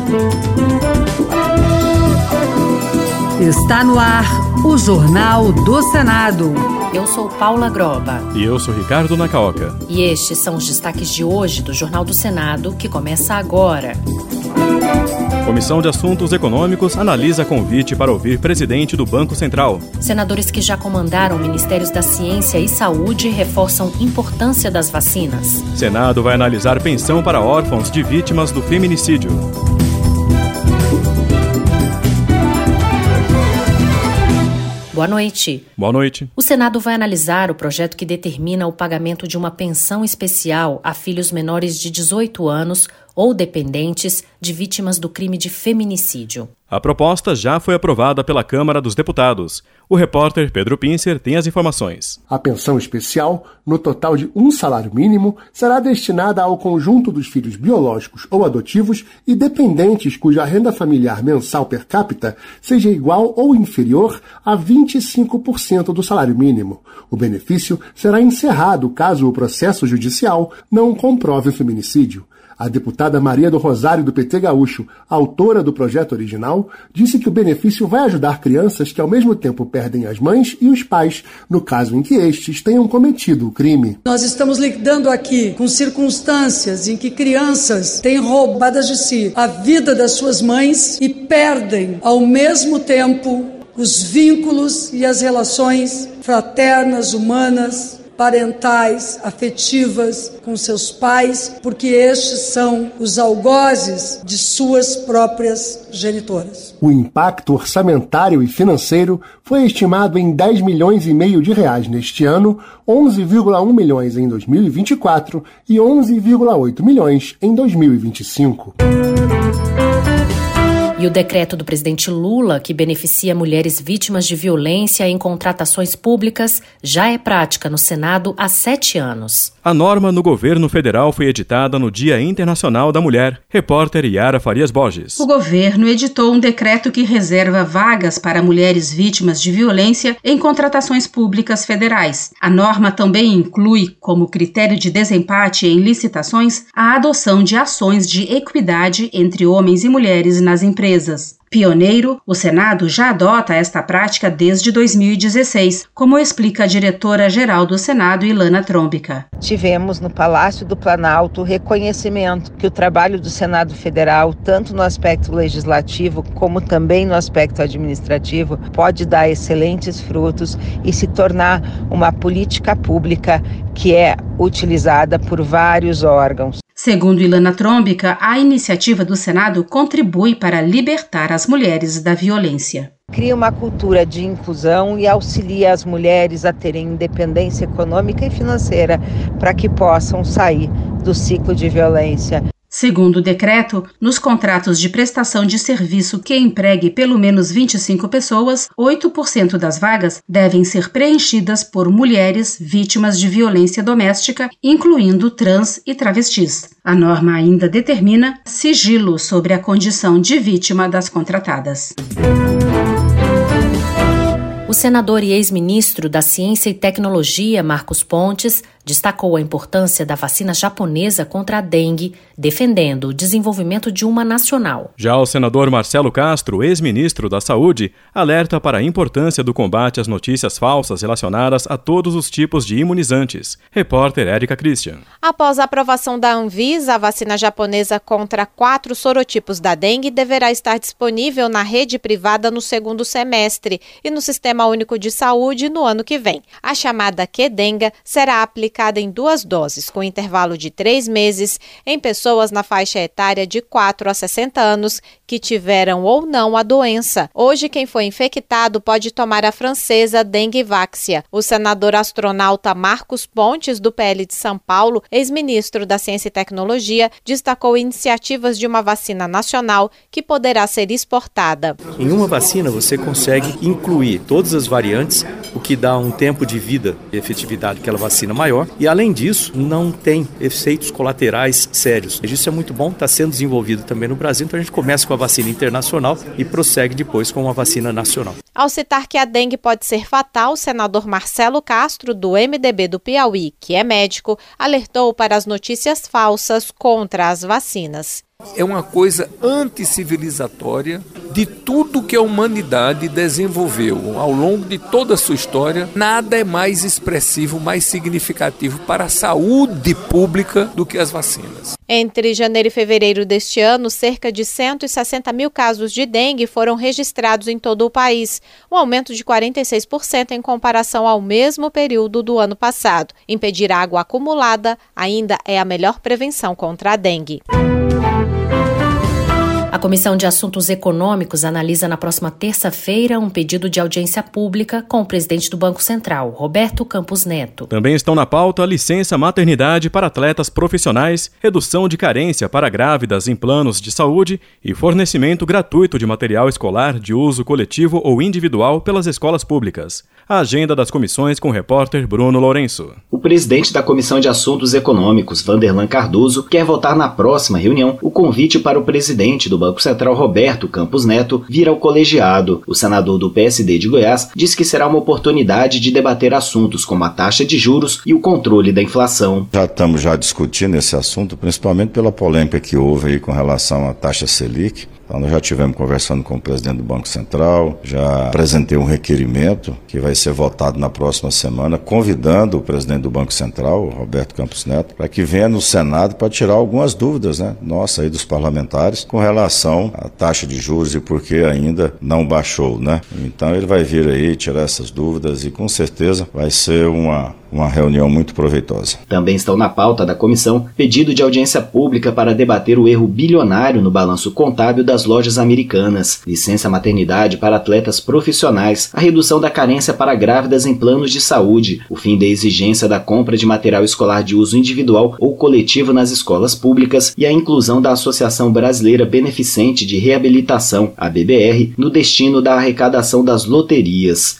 Está no ar o Jornal do Senado. Eu sou Paula Groba. E eu sou Ricardo Nacaoca. E estes são os destaques de hoje do Jornal do Senado, que começa agora. Comissão de Assuntos Econômicos analisa convite para ouvir presidente do Banco Central. Senadores que já comandaram ministérios da Ciência e Saúde reforçam importância das vacinas. Senado vai analisar pensão para órfãos de vítimas do feminicídio. Boa noite. Boa noite. O Senado vai analisar o projeto que determina o pagamento de uma pensão especial a filhos menores de 18 anos ou dependentes de vítimas do crime de feminicídio. A proposta já foi aprovada pela Câmara dos Deputados. O repórter Pedro Pincer tem as informações. A pensão especial, no total de um salário mínimo, será destinada ao conjunto dos filhos biológicos ou adotivos e dependentes cuja renda familiar mensal per capita seja igual ou inferior a 25% do salário mínimo. O benefício será encerrado caso o processo judicial não comprove o feminicídio. A deputada Maria do Rosário, do PT Gaúcho, autora do projeto original, disse que o benefício vai ajudar crianças que ao mesmo tempo perdem as mães e os pais, no caso em que estes tenham cometido o crime. Nós estamos lidando aqui com circunstâncias em que crianças têm roubadas de si a vida das suas mães e perdem ao mesmo tempo os vínculos e as relações fraternas, humanas, parentais, afetivas com seus pais, porque estes são os algozes de suas próprias genitoras. O impacto orçamentário e financeiro foi estimado em 10 milhões e meio de reais neste ano, 11,1 milhões em 2024 e 11,8 milhões em 2025. E o decreto do presidente Lula, que beneficia mulheres vítimas de violência em contratações públicas, já é prática no Senado há 7 anos. A norma no governo federal foi editada no Dia Internacional da Mulher. Repórter Yara Farias Borges. O governo editou um decreto que reserva vagas para mulheres vítimas de violência em contratações públicas federais. A norma também inclui, como critério de desempate em licitações, a adoção de ações de equidade entre homens e mulheres nas empresas. Pioneiro, o Senado já adota esta prática desde 2016, como explica a diretora-geral do Senado, Ilana Trombica. Tivemos no Palácio do Planalto reconhecimento que o trabalho do Senado Federal, tanto no aspecto legislativo como também no aspecto administrativo, pode dar excelentes frutos e se tornar uma política pública que é utilizada por vários órgãos. Segundo Ilana Trombica, a iniciativa do Senado contribui para libertar as mulheres da violência. Cria uma cultura de inclusão e auxilia as mulheres a terem independência econômica e financeira para que possam sair do ciclo de violência. Segundo o decreto, nos contratos de prestação de serviço que empregue pelo menos 25 pessoas, 8% das vagas devem ser preenchidas por mulheres vítimas de violência doméstica, incluindo trans e travestis. A norma ainda determina sigilo sobre a condição de vítima das contratadas. O senador e ex-ministro da Ciência e Tecnologia, Marcos Pontes, destacou a importância da vacina japonesa contra a dengue, defendendo o desenvolvimento de uma nacional. Já o senador Marcelo Castro, ex-ministro da Saúde, alerta para a importância do combate às notícias falsas relacionadas a todos os tipos de imunizantes. Repórter Érica Christian. Após a aprovação da Anvisa, a vacina japonesa contra 4 sorotipos da dengue deverá estar disponível na rede privada no segundo semestre e no Sistema Único de Saúde no ano que vem. A chamada Qdenga será aplicada em 2 doses, com intervalo de 3 meses, em pessoas na faixa etária de 4 a 60 anos que tiveram ou não a doença. Hoje, quem foi infectado pode tomar a francesa Dengvaxia. O senador astronauta Marcos Pontes, do PL de São Paulo, ex-ministro da Ciência e Tecnologia, destacou iniciativas de uma vacina nacional que poderá ser exportada. Em uma vacina, você consegue incluir todas as variantes, o que dá um tempo de vida e efetividade daquela vacina maior. E, além disso, não tem efeitos colaterais sérios. Isso é muito bom, está sendo desenvolvido também no Brasil. Então, a gente começa com a vacina internacional e prossegue depois com a vacina nacional. Ao citar que a dengue pode ser fatal, o senador Marcelo Castro, do MDB do Piauí, que é médico, alertou para as notícias falsas contra as vacinas. É uma coisa anticivilizatória de tudo que a humanidade desenvolveu ao longo de toda a sua história. Nada é mais expressivo, mais significativo para a saúde pública do que as vacinas. Entre janeiro e fevereiro deste ano, cerca de 160 mil casos de dengue foram registrados em todo o país, um aumento de 46% em comparação ao mesmo período do ano passado. Impedir água acumulada ainda é a melhor prevenção contra a dengue. A Comissão de Assuntos Econômicos analisa na próxima terça-feira um pedido de audiência pública com o presidente do Banco Central, Roberto Campos Neto. Também estão na pauta licença maternidade para atletas profissionais, redução de carência para grávidas em planos de saúde e fornecimento gratuito de material escolar de uso coletivo ou individual pelas escolas públicas. A agenda das comissões com o repórter Bruno Lourenço. O presidente da Comissão de Assuntos Econômicos, Vanderlan Cardoso, quer votar na próxima reunião o convite para o presidente do Banco Central, Roberto Campos Neto, vir ao colegiado. O senador do PSD de Goiás diz que será uma oportunidade de debater assuntos como a taxa de juros e o controle da inflação. Estamos discutindo esse assunto, principalmente pela polêmica que houve aí com relação à taxa Selic. Então, nós já estivemos conversando com o presidente do Banco Central, já apresentei um requerimento que vai ser votado na próxima semana, convidando o presidente do Banco Central, Roberto Campos Neto, para que venha no Senado para tirar algumas dúvidas, nossa aí dos parlamentares, com relação à taxa de juros e por que ainda não baixou, Então ele vai vir aí tirar essas dúvidas e com certeza vai ser uma reunião muito proveitosa. Também estão na pauta da comissão pedido de audiência pública para debater o erro bilionário no balanço contábil das lojas americanas, licença maternidade para atletas profissionais, a redução da carência para grávidas em planos de saúde, o fim da exigência da compra de material escolar de uso individual ou coletivo nas escolas públicas e a inclusão da Associação Brasileira Beneficente de Reabilitação, a BBR, no destino da arrecadação das loterias.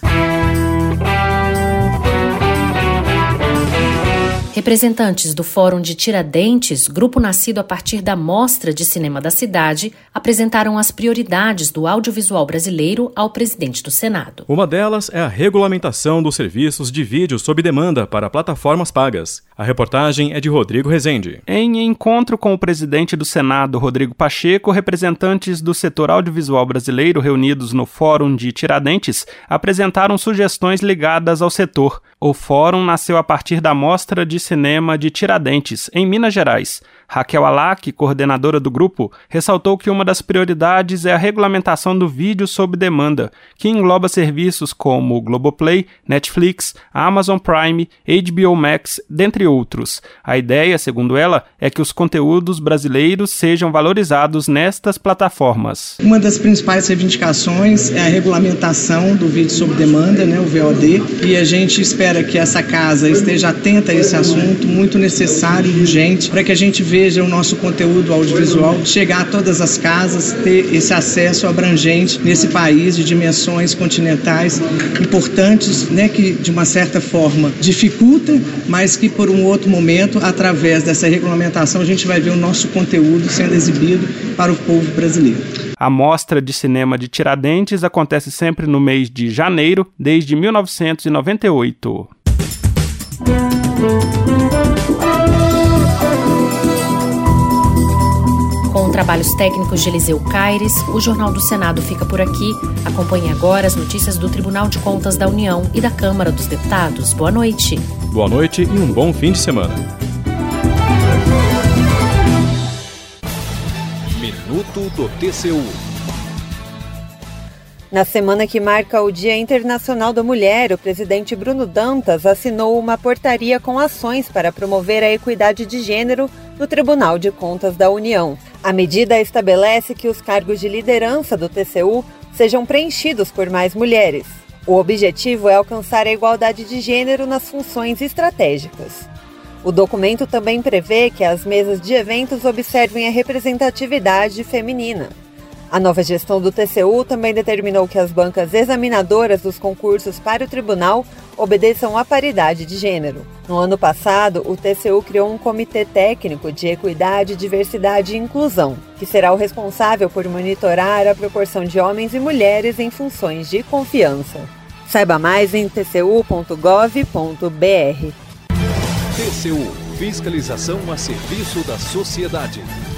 Representantes do Fórum de Tiradentes, grupo nascido a partir da Mostra de Cinema da cidade, apresentaram as prioridades do audiovisual brasileiro ao presidente do Senado. Uma delas é a regulamentação dos serviços de vídeo sob demanda para plataformas pagas. A reportagem é de Rodrigo Rezende. Em encontro com o presidente do Senado, Rodrigo Pacheco, representantes do setor audiovisual brasileiro reunidos no Fórum de Tiradentes apresentaram sugestões ligadas ao setor. O fórum nasceu a partir da Mostra de Cinema de Tiradentes, em Minas Gerais. Raquel Alac, coordenadora do grupo, ressaltou que uma das prioridades é a regulamentação do vídeo sob demanda, que engloba serviços como o Globoplay, Netflix, Amazon Prime, HBO Max, dentre outros. A ideia, segundo ela, é que os conteúdos brasileiros sejam valorizados nestas plataformas. Uma das principais reivindicações é a regulamentação do vídeo sob demanda, o VOD, e a gente espera que essa casa esteja atenta a esse assunto, muito necessário e urgente, para que a gente veja o nosso conteúdo audiovisual chegar a todas as casas, ter esse acesso abrangente nesse país de dimensões continentais importantes, que de uma certa forma dificulta, mas que por um outro momento, através dessa regulamentação, a gente vai ver o nosso conteúdo sendo exibido para o povo brasileiro. A Mostra de Cinema de Tiradentes acontece sempre no mês de janeiro, desde 1998. Com trabalhos técnicos de Eliseu Caires, o Jornal do Senado fica por aqui. Acompanhe agora as notícias do Tribunal de Contas da União e da Câmara dos Deputados. Boa noite. Boa noite e um bom fim de semana. Minuto do TCU. Na semana que marca o Dia Internacional da Mulher, o presidente Bruno Dantas assinou uma portaria com ações para promover a equidade de gênero no Tribunal de Contas da União. A medida estabelece que os cargos de liderança do TCU sejam preenchidos por mais mulheres. O objetivo é alcançar a igualdade de gênero nas funções estratégicas. O documento também prevê que as mesas de eventos observem a representatividade feminina. A nova gestão do TCU também determinou que as bancas examinadoras dos concursos para o tribunal obedeçam à paridade de gênero. No ano passado, o TCU criou um comitê técnico de equidade, diversidade e inclusão, que será o responsável por monitorar a proporção de homens e mulheres em funções de confiança. Saiba mais em tcu.gov.br. TCU, fiscalização a serviço da sociedade.